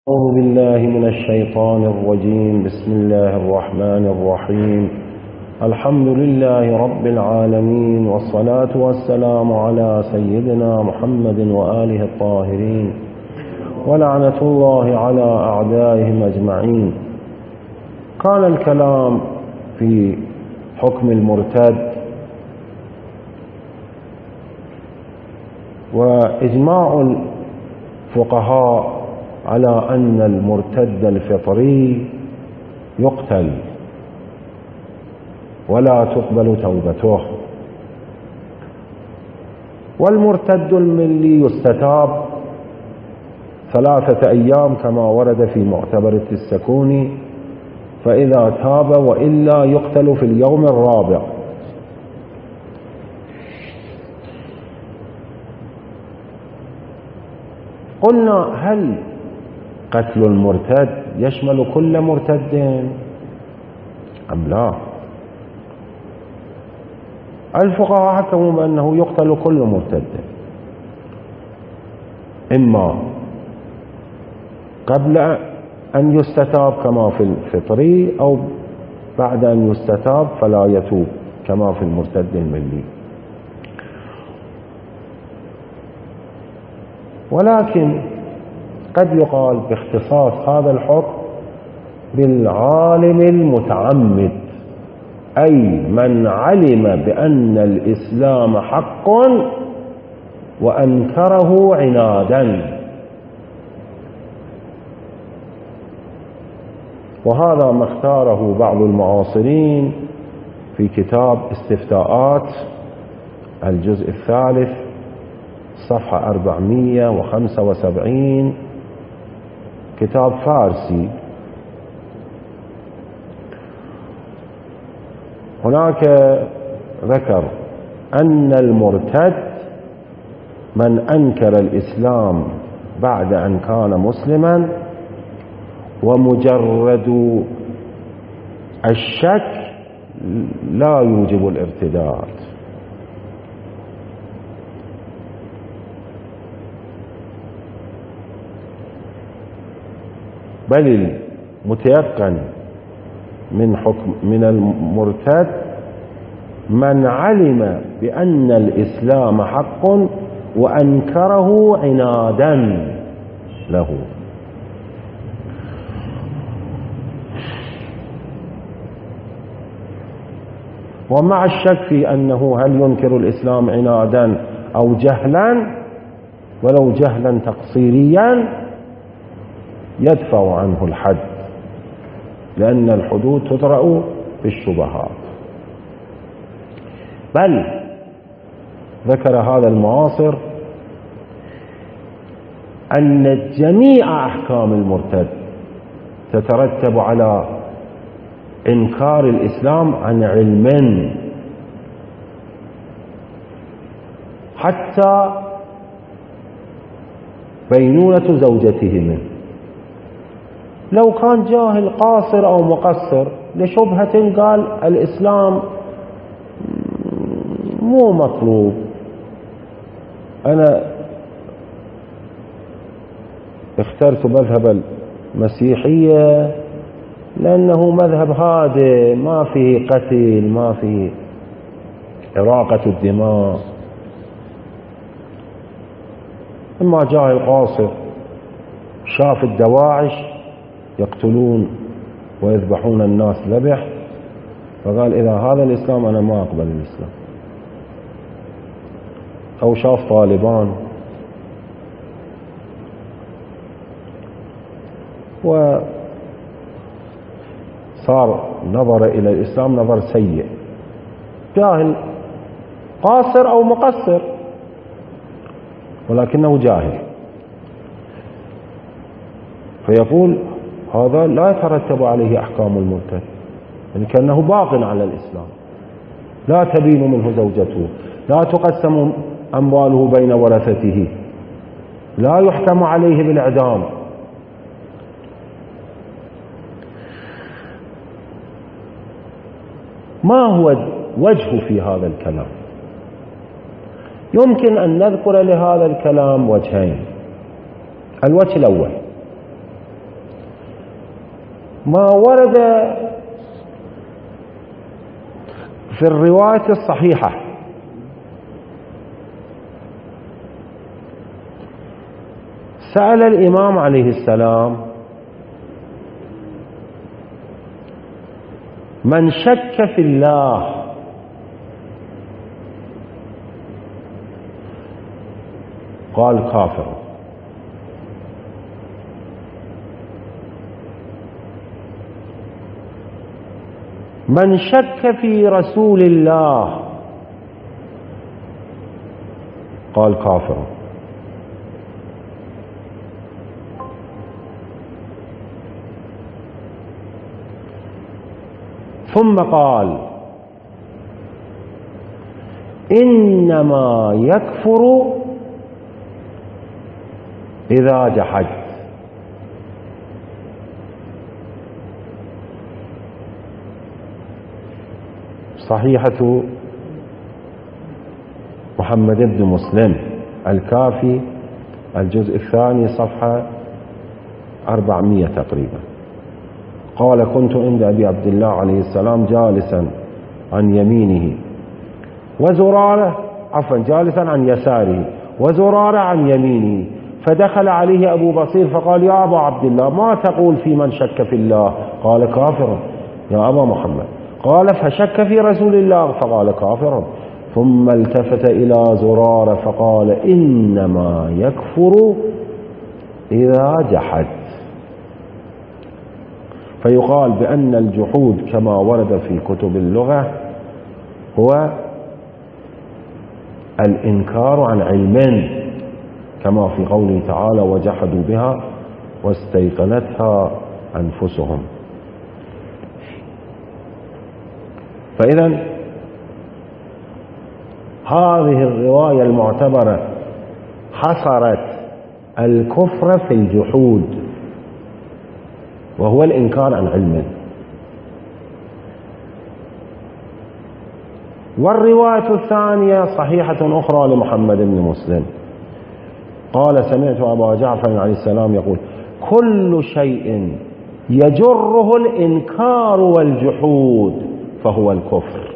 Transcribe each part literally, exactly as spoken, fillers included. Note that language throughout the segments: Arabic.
أعوذ بالله من الشيطان الرجيم. بسم الله الرحمن الرحيم. الحمد لله رب العالمين، والصلاة والسلام على سيدنا محمد وآله الطاهرين، ولعنة الله على أعدائهم أجمعين. كان الكلام في حكم المرتد، وإجماع الفقهاء على أن المرتد الفطري يقتل ولا تقبل توبته، والمرتد الملي يستتاب ثلاثة أيام كما ورد في معتبرة السكوني، فإذا تاب وإلا يقتل في اليوم الرابع. قلنا: هل قتل المرتد يشمل كل مرتد أم لا؟ الفقهاء حكموا بأنه يقتل كل مرتد، إما قبل أن يستتاب كما في الفطري، أو بعد أن يستتاب فلا يتوب كما في المرتد الملي. ولكن قد يقال باختصاص هذا الحكم بالعالم المتعمد، أي من علم بأن الإسلام حق وأنكره عنادا. وهذا ما اختاره بعض المعاصرين في كتاب استفتاءات الجزء الثالث صفحة أربعمئة وخمسة وسبعين، كتاب فارسي. هناك ذكر أن المرتد من أنكر الإسلام بعد أن كان مسلما، ومجرد الشك لا يوجب الارتداد، بل المتيقن من حكم من المرتد من علم بأن الإسلام حق وأنكره عنادا له. ومع الشك في أنه هل ينكر الإسلام عنادا أو جهلا، ولو جهلا تقصيريا، يدفع عنه الحد، لأن الحدود تطرأ بالشبهات. بل ذكر هذا المعاصر أن جميع أحكام المرتد تترتب على إنكار الإسلام عن علم، حتى بينونة زوجته منه. لو كان جاهل قاصر أو مقصر لشبهة قال الإسلام مو مطلوب، أنا اخترت مذهب المسيحية لأنه مذهب هادئ، ما فيه قتل، ما فيه إراقة الدماء. إما جاهل قاصر شاف الدواعش يقتلون ويذبحون الناس ذبح، فقال إذا هذا الإسلام أنا ما أقبل الإسلام. أو شاف طالبان وصار نظر إلى الإسلام نظر سيء، جاهل قاصر أو مقصر ولكنه جاهل، فيقول هذا لا يترتب عليه أحكام المرتد، يعني كأنه باق على الإسلام، لا تبين منه زوجته، لا تقسم أمواله بين ورثته، لا يحكم عليه بالإعدام. ما هو وجه في هذا الكلام؟ يمكن أن نذكر لهذا الكلام وجهين. الوجه الأول ما ورد في الرواية الصحيحة سأل الإمام عليه السلام من شك في الله قال كافر، من شك في رسول الله قال كافر، ثم قال إنما يكفر إذا جحد. صحيحة محمد بن مسلم الكافي الجزء الثاني صفحة أربعمائة تقريبا، قال كنت عند أبي عبد الله عليه السلام جالسا عن يمينه وزرارة عفوا جالسا عن يساره وزرارة عن يمينه، فدخل عليه أبو بصير فقال يا أبا عبد الله ما تقول في من شك في الله؟ قال كافر يا أبا محمد. قال فشك في رسول الله؟ فقال كافر. ثم التفت إلى زرارة فقال إنما يكفر إذا جحد. فيقال بأن الجحود كما ورد في كتب اللغة هو الإنكار عن علم، كما في قوله تعالى وجحدوا بها واستيقنتها أنفسهم. فإذا هذه الرواية المعتبرة حصرت الكفر في الجحود وهو الإنكار عن علم. والرواية الثانية صحيحة أخرى لمحمد بن مسلم قال سمعت أبا جعفر عليه السلام يقول كل شيء يجره الإنكار والجحود فهو الكفر.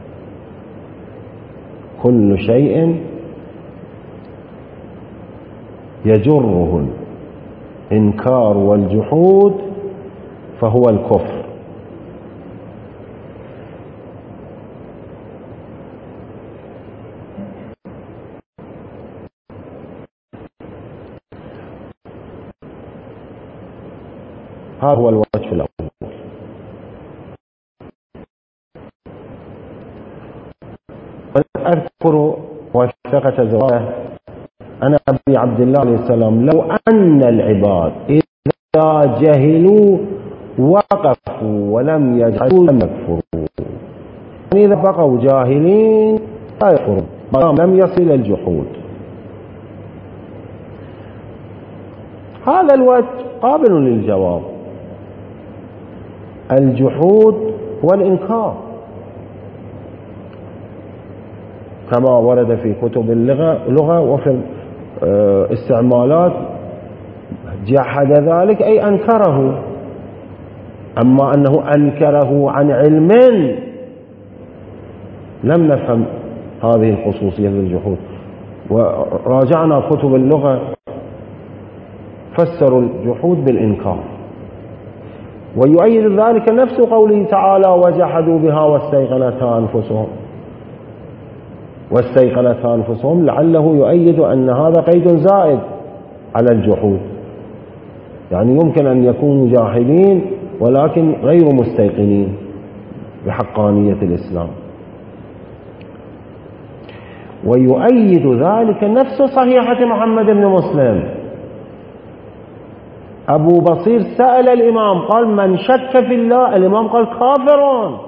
كل شيء يجره الإنكار والجحود فهو الكفر. هذا هو الوجه الأول. أذكر وثقة زرارة أنا أبي عبد الله عليه السلام لو أن العباد إذا جهلوا وقفوا ولم يجحدوا لم يكفروا. يعني إذا بقوا جاهلين لا يكفرون ما لم يصل الجحود. هذا الوجه قابل للجواب. الجحود والإنكار كما ورد في كتب اللغة لغة وفي استعمالات جحد ذلك أي أنكره. أما أنه أنكره عن علم لم نفهم هذه الخصوصية للجحود. وراجعنا كتب اللغة فسروا الجحود بالإنكار، ويؤيد ذلك نفس قوله تعالى وجحدوا بها واستيقنتها أنفسهم واستيقنتها أنفسهم، لعله يؤيد أن هذا قيد زائد على الجحود. يعني يمكن أن يكونوا جاحدين ولكن غير مستيقنين بحقانية الإسلام. ويؤيد ذلك نفس صحيحة محمد بن مسلم. أبو بصير سأل الإمام قال من شك في الله، الإمام قال كافر.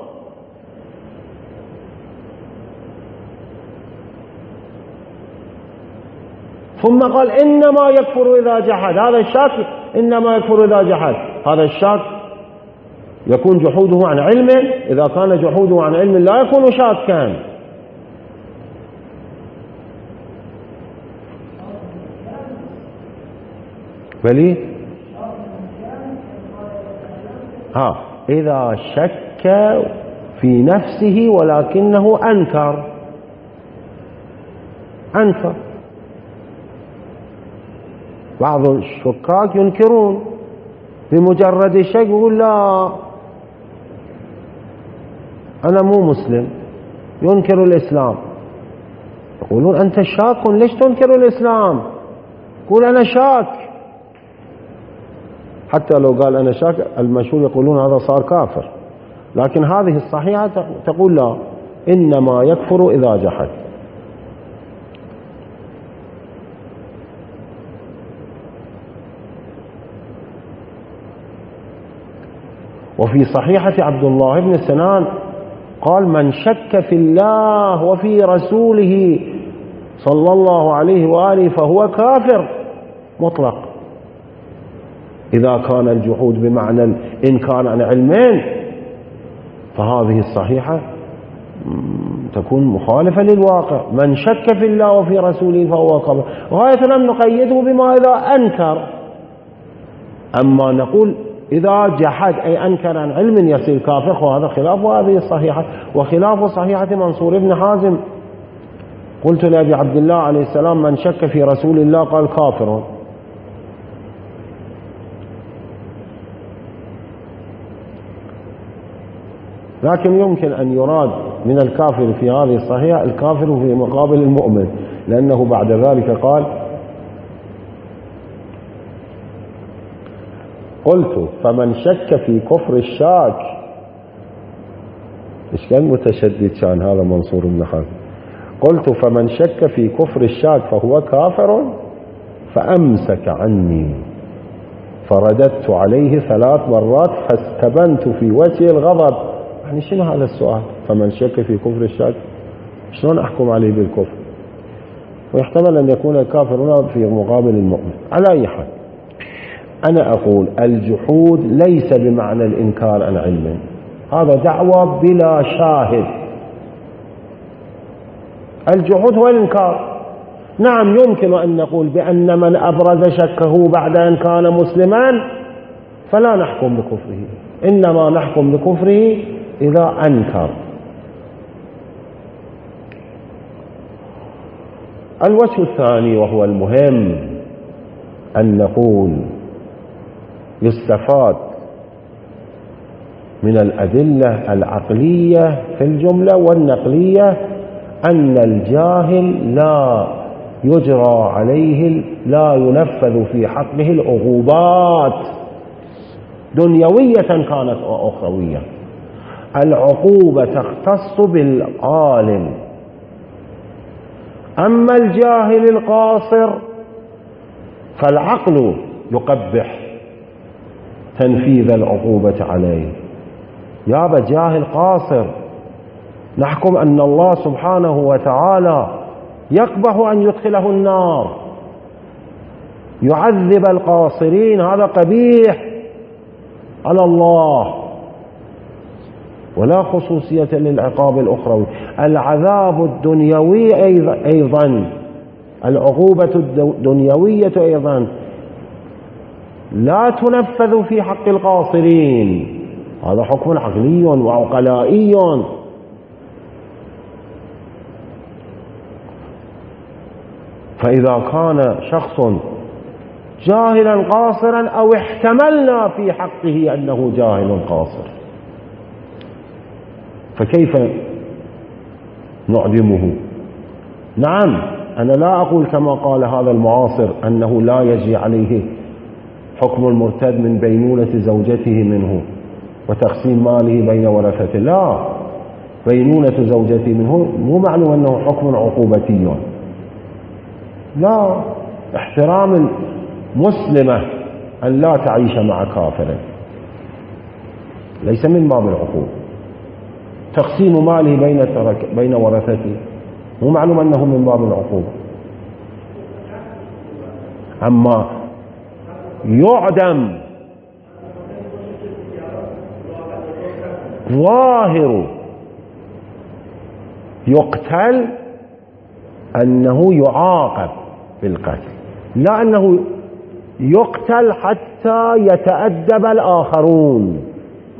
ثم قال إنما يكفر إذا جحد. هذا الشك إنما يكفر إذا جحد، هذا الشك يكون جحوده عن علم. إذا كان جحوده عن علم لا يكون شاكا. بلي ها إذا شك في نفسه ولكنه أنكر أنكر بعض الشكاك ينكرون بمجرد الشك يقول لا أنا مو مسلم، ينكر الإسلام. يقولون أنت شاك، ليش تنكر الإسلام؟ يقول أنا شاك. حتى لو قال أنا شاك المشهور يقولون هذا صار كافر، لكن هذه الصحيحة تقول لا، إنما يكفر إذا جحد. وفي صحيحة عبد الله بن سنان قال من شك في الله وفي رسوله صلى الله عليه وآله فهو كافر مطلق. إذا كان الجحود بمعنى الإنكار عن علمين فهذه الصحيحة تكون مخالفة للواقع. من شك في الله وفي رسوله فهو كافر، غاية لم نقيده بما إذا أنكر. أما نقول إذا جحد أي أنكر عن علم يصير كافر، وهذا خلاف هذه الصحيحة وخلاف صحيحة منصور بن حازم. قلت لأبي عبد الله عليه السلام من شك في رسول الله قال كافر. لكن يمكن أن يراد من الكافر في هذه الصحيحة الكافر في مقابل المؤمن، لأنه بعد ذلك قال قلت فمن شك في كفر الشاك. إيش كان متشدد كان هذا منصور بن حازم. قلت فمن شك في كفر الشاك فهو كافر، فأمسك عني فرددت عليه ثلاث مرات فاستبنت في وجهه الغضب. يعني شنو هذا السؤال؟ فمن شك في كفر الشاك شلون أحكم عليه بالكفر؟ ويحتمل أن يكون الكافر هنا في مقابل المؤمن. على أي حال أنا أقول الجحود ليس بمعنى الإنكار عن علم، هذا دعوة بلا شاهد. الجحود هو الإنكار. نعم يمكن أن نقول بأن من أبرز شكه بعد أن كان مسلما فلا نحكم بكفره، إنما نحكم بكفره إذا أنكر. الوجه الثاني وهو المهم أن نقول يستفاد من الأدلة العقلية في الجملة والنقلية أن الجاهل لا يجرى عليه، لا ينفذ في حقه العقوبات دنيوية كانت أو أخروية. العقوبة تختص بالعالم، أما الجاهل القاصر فالعقل يقبح تنفيذ العقوبة عليه. يابا جاهل قاصر نحكم أن الله سبحانه وتعالى يقبح أن يدخله النار، يعذب القاصرين، هذا قبيح على الله، ولا خصوصية للعقاب الأخروي. العذاب الدنيوي أيضا، العقوبة الدنيوية أيضا لا تنفذ في حق القاصرين، هذا حكم عقلي وعقلائي. فإذا كان شخص جاهلا قاصرا أو احتملنا في حقه أنه جاهل قاصر فكيف نعدمه؟ نعم أنا لا أقول كما قال هذا المعاصر أنه لا يجري عليه حكم المرتد من بينونة زوجته منه وتقسيم ماله بين ورثته، لا، بينونة زوجته منه مو معلوم أنه حكم عقوبتي، لا، احترام المسلمة أن لا تعيش مع كافر ليس من باب العقوبة. تقسيم ماله بين بين ورثته مو معلوم أنه من باب العقوبة. أما يعدم ظاهر يقتل أنه يعاقب بالقتل، لا أنه يقتل حتى يتأدب الآخرون.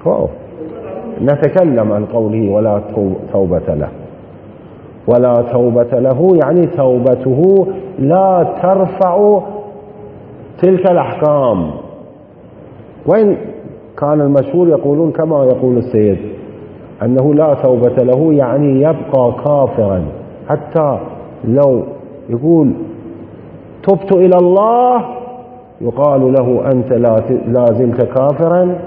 خوف. نتكلم عن قوله ولا توبة له. ولا توبة له يعني توبته لا ترفع تلك الأحكام. وإن كان المشهور يقولون كما يقول السيد أنه لا توبة له يعني يبقى كافرا، حتى لو يقول تبت إلى الله يقال له أنت لا زلت كافرا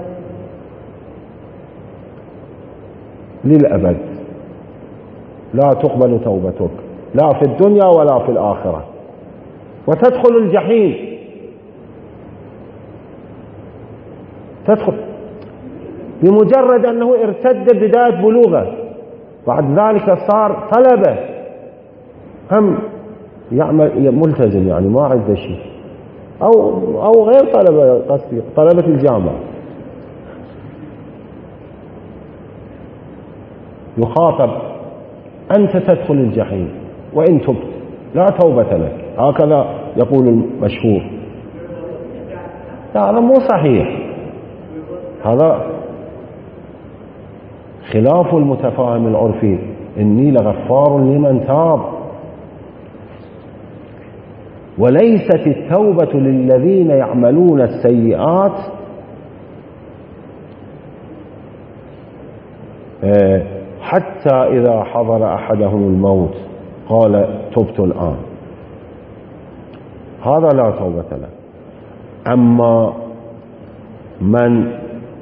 للأبد، لا تقبل توبتك لا في الدنيا ولا في الآخرة، وتدخل الجحيم. تدخل بمجرد أنه ارتد بداية بلوغه، بعد ذلك صار طلبة هم يعمل ملتزم، يعني ما عنده شيء، أو أو غير طلبة، قصدي طلبة الجامعة، يخاطب أنت تدخل الجحيم وإن تبت لا توبة لك، هكذا يقول المشهور. لا هذا مو صحيح، هذا خلاف المتفاهم العرفي، إني لغفار لمن تاب. وليست التوبة للذين يعملون السيئات حتى إذا حضر أحدهم الموت قال تبت الآن، هذا لا توبة له. أما من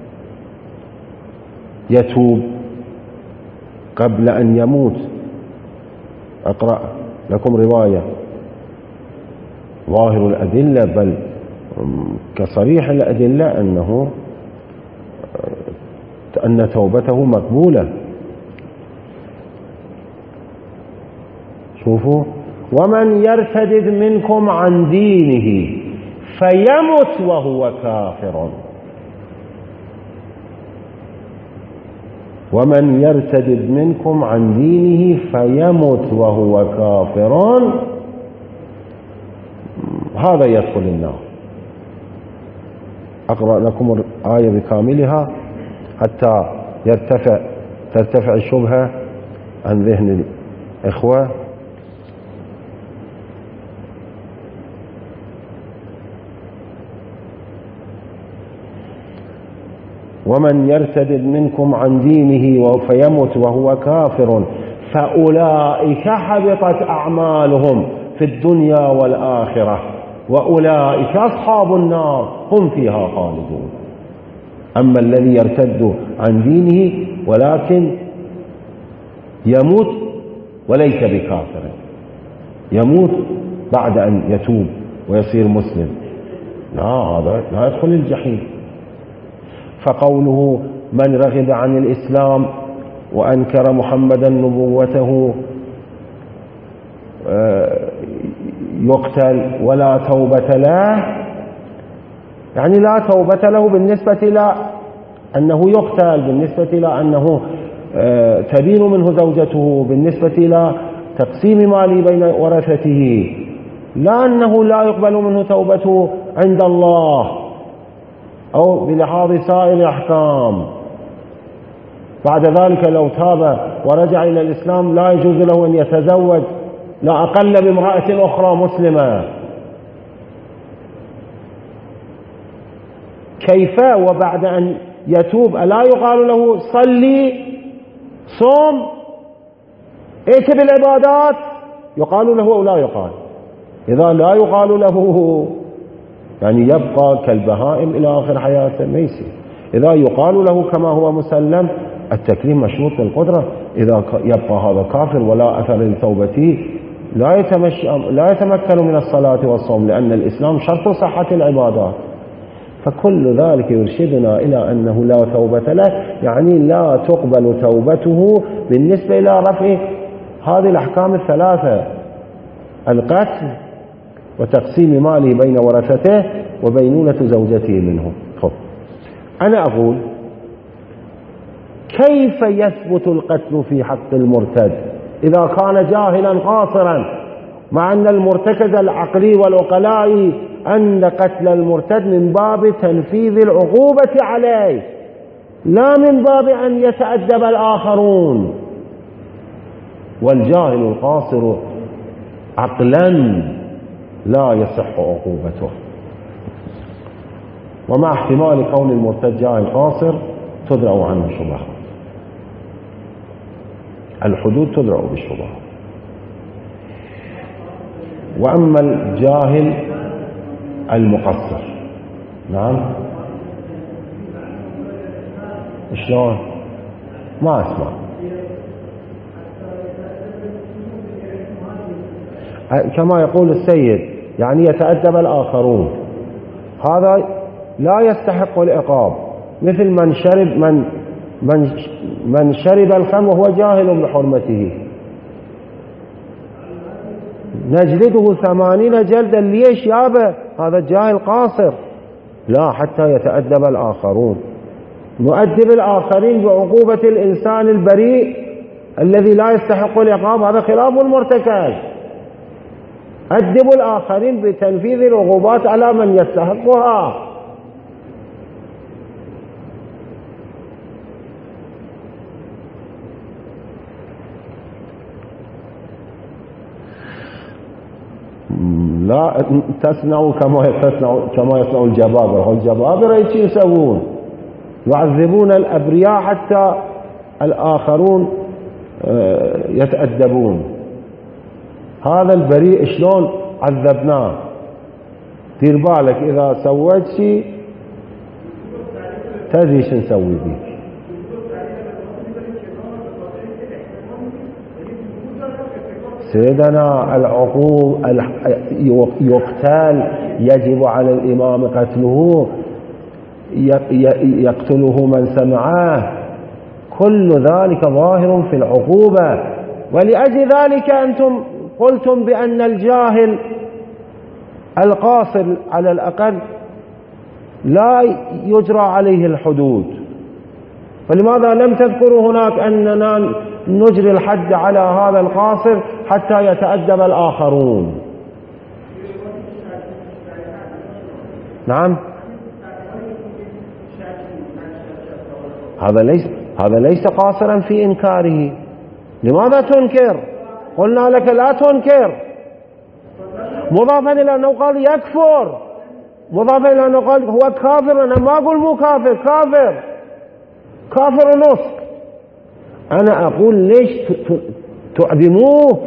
يتوب قبل أن يموت، أقرأ لكم رواية ظاهر الأدلة بل كصريح الأدلة أنه أن توبته مقبولة. شوفوا، ومن يرتد منكم عن دينه فيمت وهو كافر، ومن يرتد منكم عن دينه فيمت وهو كافر هذا يدخل النار. أقرأ لكم الآية بكاملها حتى يرتفع ترتفع الشبهة عن ذهن الإخوة. ومن يرتد منكم عن دينه فيمت وهو كافر فأولئك حبطت أعمالهم في الدنيا والآخرة وأولئك أصحاب النار هم فيها خالدون. أما الذي يرتد عن دينه ولكن يموت وليس بكافر، يموت بعد أن يتوب ويصير مسلم، لا هذا لا يدخل الجحيم. فقوله من رغب عن الإسلام وأنكر محمدا نبوته يقتل ولا توبة له، يعني لا توبة له بالنسبة إلى أنه يقتل، بالنسبة إلى أنه تبين منه زوجته، بالنسبة إلى تقسيم ماله بين ورثته، لا أنه لا يقبل منه توبته عند الله أو بلحاظ سائر الأحكام. بعد ذلك لو تاب ورجع إلى الإسلام لا يجوز له أن يتزوج لا أقل بامرأة أخرى مسلمة. كيف وبعد أن يتوب ألا يقال له صلي صوم ائت بالعبادات؟ يقال له أو لا يقال؟ إذا لا يقال له يعني يبقى كالبهائم إلى آخر حياته ما يصير. إذا يقال له كما هو مسلم التكليم مشروط بالقدرة، إذا يبقى هذا كافر ولا أثر لتوبته لا لا يتمكن من الصلاة والصوم، لأن الإسلام شرط صحة العبادات. فكل ذلك يرشدنا إلى أنه لا توبة له، يعني لا تقبل توبته بالنسبة إلى رفع هذه الأحكام الثلاثة: القتل وتقسيم ماله بين ورثته وبينونة زوجته منه. طب أنا أقول كيف يثبت القتل في حق المرتد إذا كان جاهلا قاصرا، مع أن المرتكز العقلي والعقلاء أن قتل المرتد من باب تنفيذ العقوبة عليه؟ لا من باب أن يتأدب الآخرون. والجاهل القاصر عقلا لا يصح عقوبته. ومع احتمال كون المرتد جاهل قاصر تدرأ عنه الشبهات، الحدود تدرأ بالشبهات. وأما الجاهل المقصر، نعم شلون؟ ما أسمع. كما يقول السيد يعني يتأدب الآخرون، هذا لا يستحق العقاب، مثل من شرب من من من شرب الخمر وهو جاهل بحرمته نجلده ثمانين جلدا. ليش يابا؟ هذا جاهل قاصر. لا، حتى يتأدب الآخرون. نؤدب الآخرين بعقوبة الإنسان البريء الذي لا يستحق العقاب، هذا خلاف المرتكب. أدبوا الآخرين بتنفيذ العقوبات على من يستحقها. لا تصنعوا كما يصنع كما يصنع الجبابرة. الجبابرة ايش يسوون؟ يعذبون الأبرياء حتى الآخرون يتأدبون. هذا البريء شلون عذبناه؟ دير بالك إذا سويت شيء تدري شو نسوي بيك. سيدنا العقوب يقتل، يجب على الإمام قتله، يقتله من سمعه، كل ذلك ظاهر في العقوبة. ولأجل ذلك أنتم قلتم بأن الجاهل القاصر على الأقل لا يجرى عليه الحدود. فلماذا لم تذكروا هناك أننا نجري الحد على هذا القاصر حتى يتأدب الآخرون؟ نعم، هذا ليس هذا ليس قاصرا في إنكاره. لماذا تنكر؟ قلنا لك لا تنكر. مضافا إلى أنه قال يكفر، مضافا إلى أنه قال هو كافر. أنا ما أقول مو كافر، كافر كافر ونص. أنا أقول ليش تعدموه؟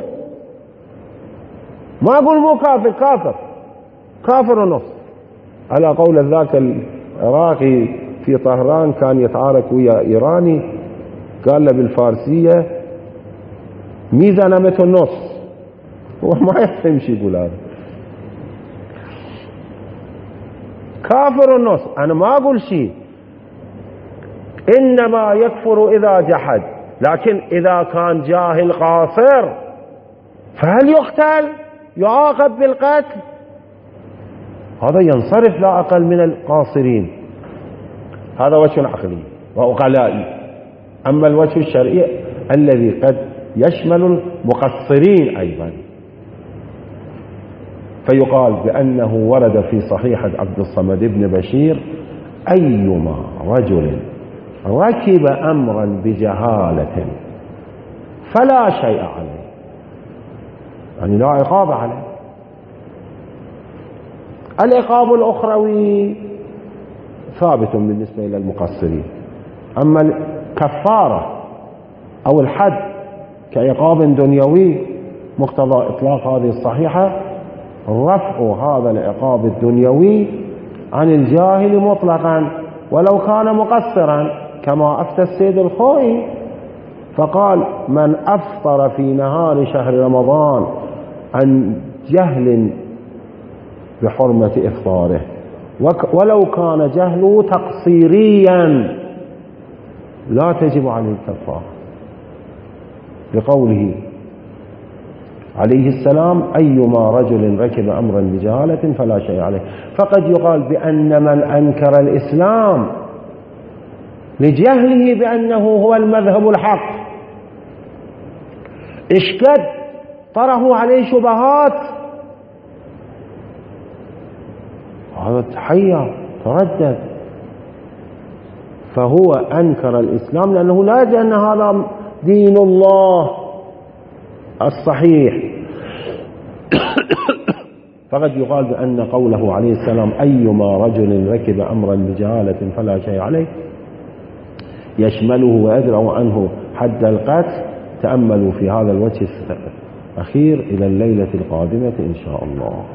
ما أقول مو كافر، كافر كافر ونص. على قول ذاك العراقي في طهران كان يتعارك ويا إيراني، قال له بالفارسية ميزة نمت النص. هو ما يفهم شي يقول هذا، كافر النص. أنا ما أقول شيء، إنما يكفر إذا جحد. لكن إذا كان جاهل قاصر فهل يقتل؟ يعاقب بالقتل؟ هذا ينصرف لا أقل من القاصرين. هذا وجه عقلي وعقلائي. أما الوجه الشرعي الذي قد يشمل المقصرين أيضا، فيقال بأنه ورد في صحيحة عبد الصمد بن بشير: أيما رجل ركب أمرا بجهالة فلا شيء عليه، يعني لا عقاب عليه. العقاب الأخروي ثابت بالنسبة إلى المقصرين. أما الكفارة أو الحد كعقاب دنيوي، مقتضى إطلاق هذه الصحيحة رفع هذا العقاب الدنيوي عن الجاهل مطلقا ولو كان مقصرا، كما أفتى السيد الخوئي فقال: من أفطر في نهار شهر رمضان عن جهل بحرمة إفطاره ولو كان جهله تقصيريا لا تجب عليه الكفارة، لقوله عليه السلام: أيما رجل ركب أمرا بجهالة فلا شيء عليه. فقد يقال بأن من أنكر الإسلام لجهله بأنه هو المذهب الحق اشكد طرحوا عليه شبهات، هذا تحير تردد، فهو أنكر الإسلام لأنه لا يدري أن هذا دين الله الصحيح. فقد يقال بأن قوله عليه السلام أيما رجل ركب أمرا بجهالة فلا شيء عليه يشمله ويدرع عنه حد القتل. تأملوا في هذا الوجه الأخير إلى الليلة القادمة إن شاء الله.